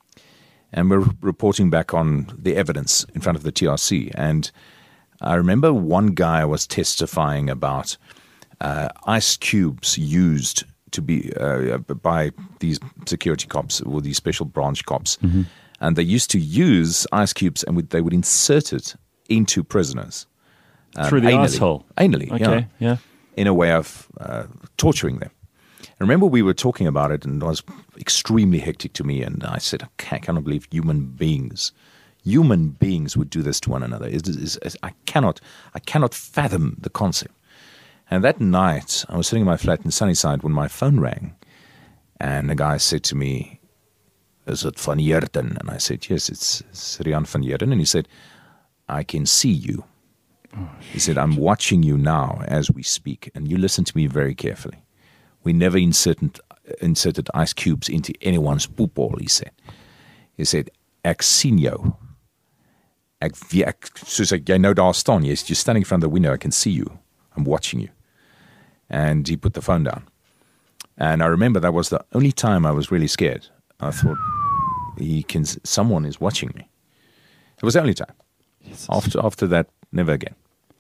Speaker 3: And we're reporting back on the evidence in front of the T R C. And I remember one guy was testifying about uh, ice cubes used to be uh, by these security cops or these special branch cops. Mm-hmm. And they used to use ice cubes and would, they would insert it into prisoners. Um,
Speaker 2: Through the
Speaker 3: anally,
Speaker 2: asshole.
Speaker 3: Anally,
Speaker 2: Okay,
Speaker 3: yeah.
Speaker 2: yeah.
Speaker 3: In a way of uh, torturing them. I remember we were talking about it and it was extremely hectic to me. And I said, okay, I cannot believe human beings, human beings would do this to one another. It is, it is, I cannot, I cannot fathom the concept. And that night, I was sitting in my flat in Sunnyside when my phone rang. And the guy said to me, is it Van Heerden? And I said, yes, it's, it's Rian Van Heerden. And he said, I can see you. Oh, he said, I'm watching you now as we speak. And you listen to me very carefully. We never inserted, inserted ice cubes into anyone's poop hole, he said. He said, ek sien jou. Ek, ek, soos ek, jy nou daar staan, you're standing in front of the window, I can see you. I'm watching you. And he put the phone down. And I remember that was the only time I was really scared. I thought, he can, someone is watching me. It was the only time. Yes. After, after that, never again.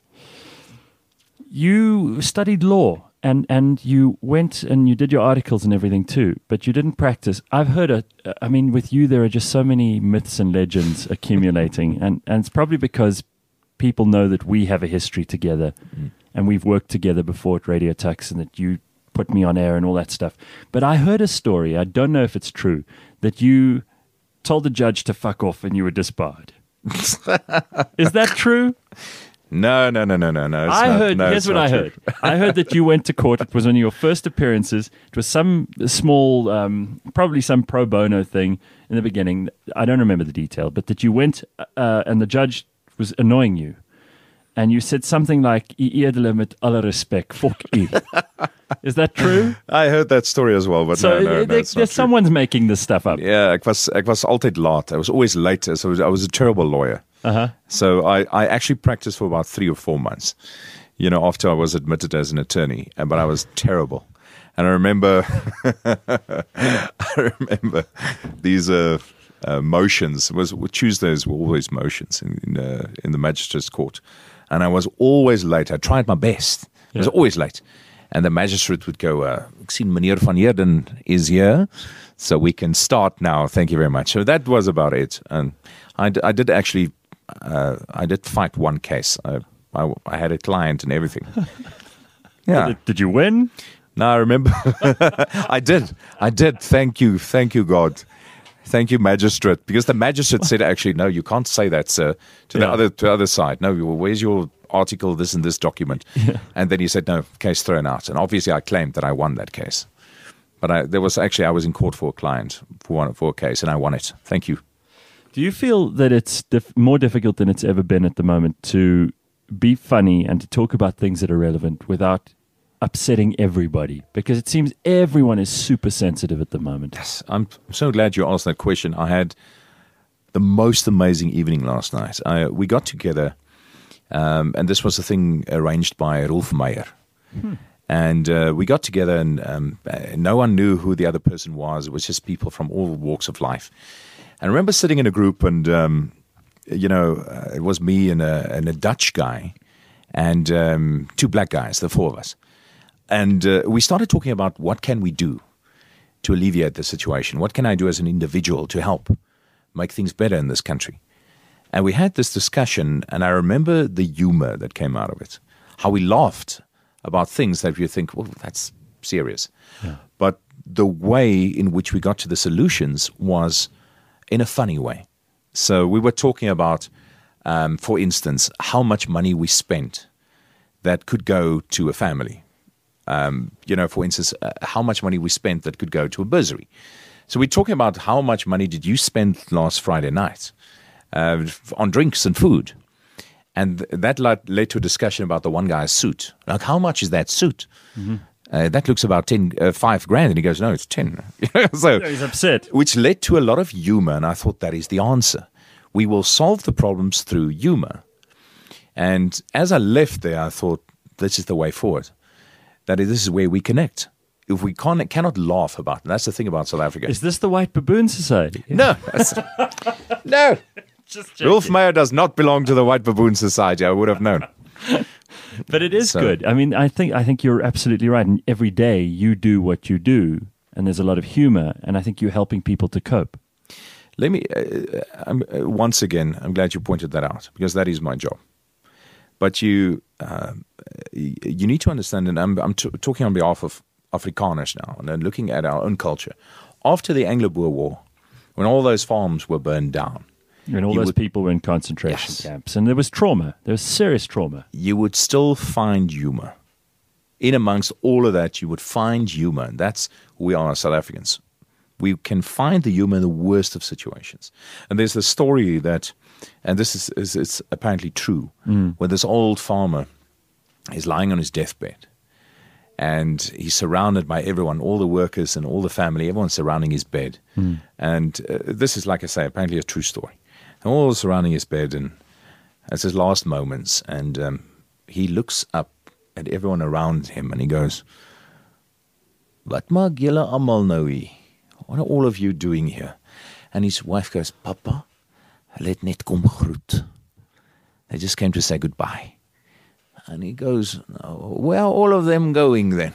Speaker 2: You studied law. And and you went and you did your articles and everything too, but you didn't practice. I've heard a, I mean, with you, there are just so many myths and legends accumulating. And, and it's probably because people know that we have a history together mm. and we've worked together before at Radio Tux and that you put me on air and all that stuff. But I heard a story, I don't know if it's true, that you told the judge to fuck off and you were disbarred. Is that true?
Speaker 3: No, no, no, no, no, no.
Speaker 2: I
Speaker 3: not,
Speaker 2: heard,
Speaker 3: no,
Speaker 2: here's what I
Speaker 3: true.
Speaker 2: heard. I heard that you went to court. It was one of your first appearances. It was some small, um, probably some pro bono thing in the beginning. I don't remember the detail, but that you went uh, and the judge was annoying you. And you said something like, "I edele met alle respect, fuck u." Is that true?
Speaker 3: I heard that story as well, but
Speaker 2: so
Speaker 3: no, no,
Speaker 2: there,
Speaker 3: no, it's not
Speaker 2: there's
Speaker 3: true.
Speaker 2: someone's making this stuff up.
Speaker 3: Yeah, ek was, ek was altyd laat. I was always late. So I was a terrible lawyer.
Speaker 2: Uh-huh.
Speaker 3: So I, I actually practiced for about three or four months, you know, after I was admitted as an attorney. But I was terrible. And I remember, I remember these uh, uh, motions. It was Tuesdays were always motions in in, uh, in the magistrate's court, and I was always late. I tried my best. I was
Speaker 2: Yeah.
Speaker 3: always late, and the magistrate would go, uh, "Ek sien meneer Van Heerden is here, so we can start now. Thank you very much." So that was about it, and I, d- I did actually, uh, I did fight one case. I, I, I had a client and everything. Yeah.
Speaker 2: Did, did you win?
Speaker 3: No, I remember. I did. I did. Thank you. Thank you, God. Thank you, magistrate. Because the magistrate said, actually, no, you can't say that, sir, to
Speaker 2: Yeah.
Speaker 3: the other to the other side. No, where's your article, this and this document?
Speaker 2: Yeah.
Speaker 3: And then he said, no, case thrown out. And obviously I claimed that I won that case. But I, there was actually, I was in court for a client for, one, for a case, and I won it. Thank you.
Speaker 2: Do you feel that it's dif- more difficult than it's ever been at the moment to be funny and to talk about things that are relevant without upsetting everybody? Because it seems everyone is super sensitive at the moment.
Speaker 3: Yes, I'm so glad you asked that question. I had the most amazing evening last night. I, we got together, um, and this was a thing arranged by Rolf Meyer. Hmm. And uh, we got together, and um, no one knew who the other person was. It was just people from all walks of life. And I remember sitting in a group, and um, you know, uh, it was me and a, and a Dutch guy, and um, two black guys, the four of us. And uh, we started talking about what can we do to alleviate the situation. What can I do as an individual to help make things better in this country? And we had this discussion, and I remember the humor that came out of it, how we laughed about things that you think, well, that's serious. Yeah. But the way in which we got to the solutions was in a funny way. So we were talking about, um, for instance, how much money we spent that could go to a family. Um, you know, for instance, uh, how much money we spent that could go to a bursary. So we're talking about how much money did you spend last Friday night uh, on drinks and food. And th- that led, led to a discussion about the one guy's suit. Like, how much is that suit? Mm-hmm. Uh, that looks about ten, uh, five grand. And he goes, no, it's ten. So
Speaker 2: he's upset.
Speaker 3: Which led to a lot of humor. And I thought that is the answer. We will solve the problems through humor. And as I left there, I thought, this is the way forward. That this is where we connect. If we can't, cannot laugh about it. That's the thing about South Africa.
Speaker 2: Is this the White Baboon Society?
Speaker 3: No. No.
Speaker 2: Just
Speaker 3: Rolf Meyer does not belong to the White Baboon Society. I would have known.
Speaker 2: But it is
Speaker 3: So-
Speaker 2: good. I mean, I think I think you're absolutely right. And every day you do what you do, and there's a lot of humor, and I think you're helping people to cope.
Speaker 3: Let me, uh, I'm, uh, once again, I'm glad you pointed that out because that is my job. But you uh, you need to understand, and I'm, I'm t- talking on behalf of Afrikaners now, and then looking at our own culture. After the Anglo-Boer War, when all those farms were burned down,
Speaker 2: And all
Speaker 3: You
Speaker 2: those
Speaker 3: would-
Speaker 2: people were in concentration
Speaker 3: Yes.
Speaker 2: camps, and there was trauma. There was serious trauma.
Speaker 3: you would still find humor. In amongst all of that, you would find humor. And that's who we are as South Africans. We can find the humor in the worst of situations. And there's the story that, and this is, is it's apparently true,
Speaker 2: Mm.
Speaker 3: where this old farmer is lying on his deathbed. And he's surrounded by everyone, all the workers and all the family, everyone's surrounding his bed.
Speaker 2: Mm.
Speaker 3: And uh, this is, like I say, apparently a true story. And all surrounding his bed, and it's his last moments. And um, he looks up at everyone around him and he goes, "Wat maak julle almal nou hier? What are all of you doing here?" And his wife goes, "Papa, hulle het net kom groet. They just came to say goodbye." And he goes, "Oh, where are all of them going then?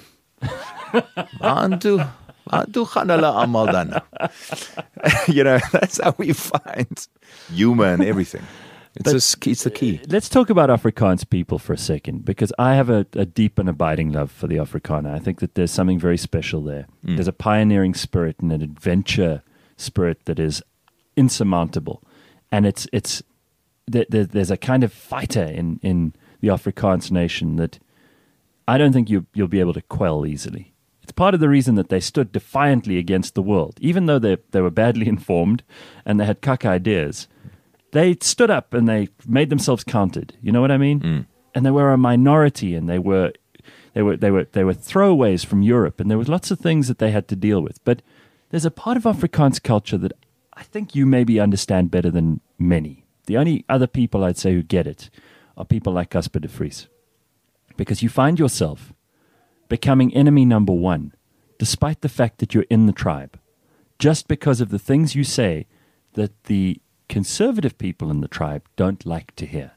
Speaker 3: Waartoe, waartoe gaan hulle almal dan?" You know, that's how we find humor and everything. It's,
Speaker 2: But-
Speaker 3: just, it's the key.
Speaker 2: Let's talk about Afrikaans people for a second, because I have a, a deep and abiding love for the Afrikaner. I think that there's something very special there.
Speaker 3: Mm.
Speaker 2: There's a pioneering spirit and an adventure spirit that is insurmountable. And it's it's there, there, there's a kind of fighter in, in the Afrikaans nation that I don't think you, you'll be able to quell easily. It's part of the reason that they stood defiantly against the world. Even though they, they were badly informed and they had cuck ideas, they stood up and they made themselves counted. You know what I mean?
Speaker 3: Mm.
Speaker 2: And they were a minority, and they were, they were, they were, they were throwaways from Europe, and there was lots of things that they had to deal with. But there's a part of Afrikaans culture that I think you maybe understand better than many. The only other people I'd say who get it are people like Casper de Vries, because you find yourself becoming enemy number one, despite the fact that you're in the tribe, just because of the things you say that the conservative people in the tribe don't like to hear.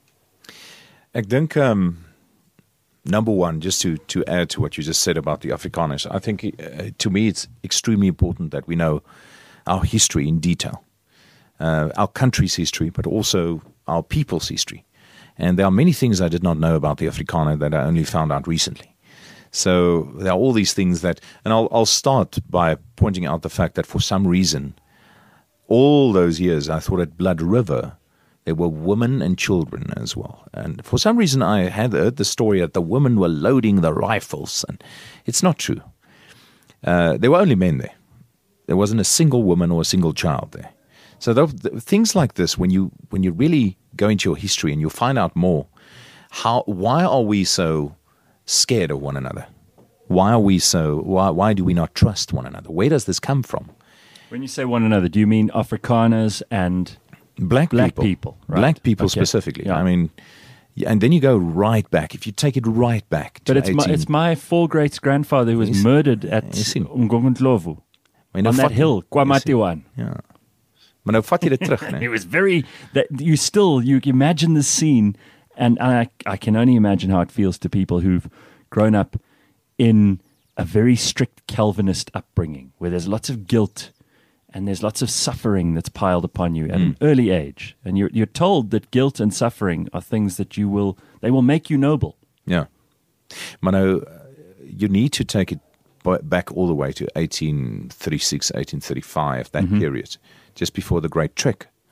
Speaker 3: Ek dink um number one, just to to add to what you just said about the Afrikaners, I think uh, to me it's extremely important that we know our history in detail, uh, our country's history, but also our people's history. And there are many things I did not know about the Afrikaner that I only found out recently. So there are all these things that, and I'll I'll start by pointing out the fact that for some reason, all those years I thought at Blood River there were women and children as well. And for some reason I had heard the story that the women were loading the rifles, and it's not true. Uh, there were only men there. There wasn't a single woman or a single child there. So the, the, things like this, when you when you really go into your history and you find out more, how why are we so scared of one another? Why are we so? Why why do we not trust one another? Where does this come from?
Speaker 2: When you say one another, do you mean Afrikaners and
Speaker 3: Black,
Speaker 2: Black
Speaker 3: people,
Speaker 2: people, right.
Speaker 3: black people
Speaker 2: Okay.
Speaker 3: specifically.
Speaker 2: Yeah.
Speaker 3: I mean, yeah, and then you go right back. If you take it right back to
Speaker 2: But it's my,
Speaker 3: eighteen
Speaker 2: it's my four great grandfather who was
Speaker 3: Yes.
Speaker 2: murdered at
Speaker 3: You see.
Speaker 2: Ngongondlovu
Speaker 3: Maar nou
Speaker 2: on that
Speaker 3: vat-
Speaker 2: hill, Kwamatiwan.
Speaker 3: Ja. Maar nou vat jy dit terug,
Speaker 2: It
Speaker 3: né?
Speaker 2: was very that you still you imagine the scene, and I I can only imagine how it feels to people who've grown up in a very strict Calvinist upbringing, where there's lots of guilt and there's lots of suffering that's piled upon you at an early age, and you're you're told that guilt and suffering are things that you will they will make you noble.
Speaker 3: Ja. Maar nou, uh, you need to take it ba- back all the way to eighteen thirty-six, eighteen thirty-five, that period, just before the Great Trek.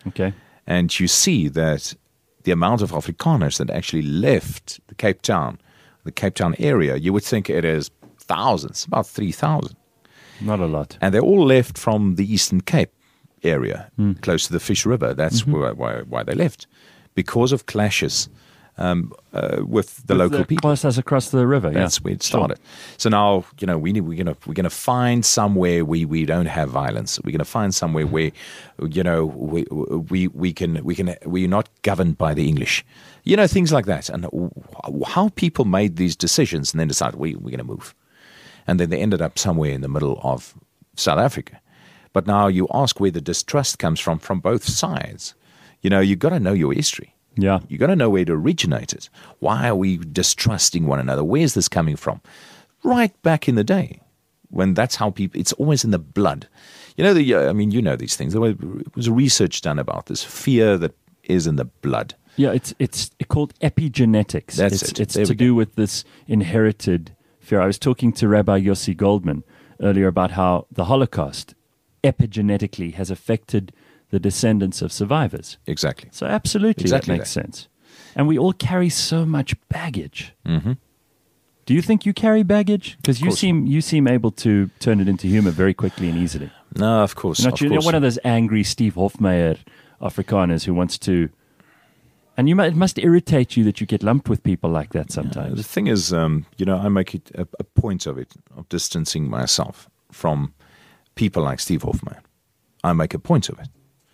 Speaker 2: Okay.
Speaker 3: And you see that the amount of Afrikaners that actually left the Cape Town, the Cape Town area, you would think it is thousands, about three thousand.
Speaker 2: Not a lot.
Speaker 3: And they all left from the Eastern Cape area,
Speaker 2: Mm.
Speaker 3: close to the Fish River. That's
Speaker 2: Mm-hmm.
Speaker 3: why, why, why they left, because of clashes um, uh, with the
Speaker 2: With
Speaker 3: local
Speaker 2: the
Speaker 3: people.
Speaker 2: Xhosas across the river.
Speaker 3: That's
Speaker 2: yeah.
Speaker 3: where it
Speaker 2: Sure.
Speaker 3: started. So now, you know, we need, we're gonna we're gonna find somewhere we, we don't have violence. We're gonna find somewhere where, you know, we we we can we can we're not governed by the English, you know, things like that. And how people made these decisions and then decided we we're gonna move, and then they ended up somewhere in the middle of South Africa. But now you ask where the distrust comes from from both sides. You know, you got to know your history.
Speaker 2: Yeah.
Speaker 3: You got to know where it originated. Why are we distrusting one another? Where's this coming from? Right back in the day, when that's how people. It's always in the blood. You know, the. Uh, I mean, you know these things. There was research done about this fear that is in the blood.
Speaker 2: Yeah, it's it's called epigenetics.
Speaker 3: That's
Speaker 2: it's,
Speaker 3: it.
Speaker 2: It's
Speaker 3: There
Speaker 2: to
Speaker 3: we go.
Speaker 2: do with this inherited fear. I was talking to Rabbi Yossi Goldman earlier about how the Holocaust epigenetically has affected the descendants of survivors.
Speaker 3: Exactly.
Speaker 2: So absolutely,
Speaker 3: Exactly
Speaker 2: that makes
Speaker 3: that.
Speaker 2: sense. And we all carry so much baggage.
Speaker 3: Mm-hmm.
Speaker 2: Do you think you carry baggage? Because you
Speaker 3: course.
Speaker 2: seem you seem able to turn it into humor very quickly and easily.
Speaker 3: No, of course.
Speaker 2: You're not,
Speaker 3: of
Speaker 2: you're not
Speaker 3: course.
Speaker 2: one of those angry Steve Hofmeyer Afrikaners who wants to. And you might, it must irritate you that you get lumped with people like that
Speaker 3: The
Speaker 2: sometimes.
Speaker 3: thing is, um, you know, I make it a, a point of it, of distancing myself from people like Steve Hofmeyer. I make a point of it.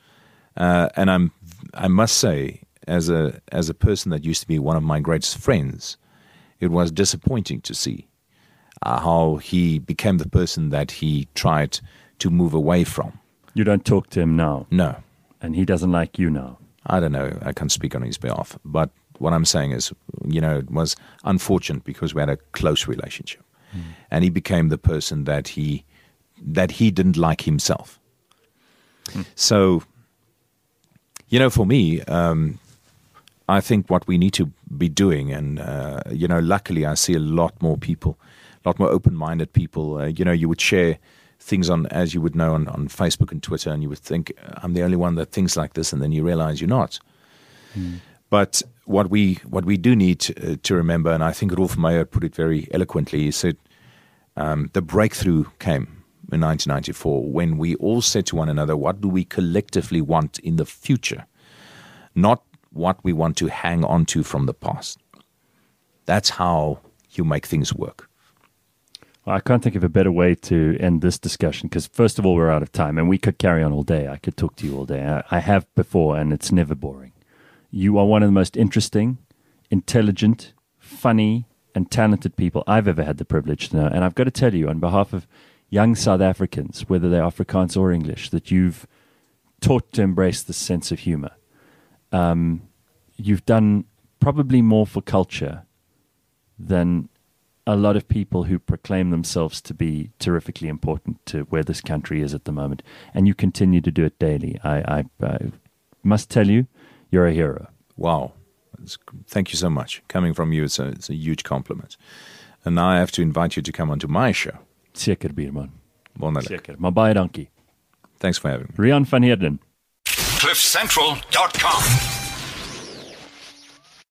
Speaker 3: Uh, and I'm, I must say, as a as a person that used to be one of my greatest friends, it was disappointing to see uh, how he became the person that he tried to move away from.
Speaker 2: You don't talk to him now,
Speaker 3: No,
Speaker 2: and he doesn't like you now.
Speaker 3: I don't know. I can't speak on his behalf. But what I'm saying is, you know, it was unfortunate because we had a close relationship. Mm. And he became the person that he that he didn't like himself. Mm. So, you know, for me, um, I think what we need to be doing, and, uh, you know, luckily I see a lot more people, a lot more open-minded people. Uh, you know, you would share things on, as you would know, on, on Facebook and Twitter, and you would think, I'm the only one that thinks like this, and then you realize you're not. Mm. But what we what we do need to, uh, to remember, and I think Rolf Meyer put it very eloquently, he said, um, the breakthrough came in nineteen ninety-four when we all said to one another, what do we collectively want in the future? Not what we want to hang on to from the past. That's how you make things work.
Speaker 2: Well, I can't think of a better way to end this discussion because, first of all, we're out of time and we could carry on all day. I could talk to you all day. I, I have before, and it's never boring. You are one of the most interesting, intelligent, funny, and talented people I've ever had the privilege to know. And I've got to tell you, on behalf of young South Africans, whether they're Afrikaans or English, that you've taught to embrace this sense of humor. Um, you've done probably more for culture than a lot of people who proclaim themselves to be terrifically important to where this country is at the moment. And you continue to do it daily. I, I, I must tell you, you're a hero.
Speaker 3: Wow. It's, thank you so much. Coming from you, it's a, it's a huge compliment. And now I have to invite you to come onto my show.
Speaker 2: Seker, Bierman.
Speaker 3: Wonderlik.
Speaker 2: Seker. Maar baie dankie.
Speaker 3: Thanks for having me.
Speaker 2: Rian van Heerden.
Speaker 1: cliff central dot com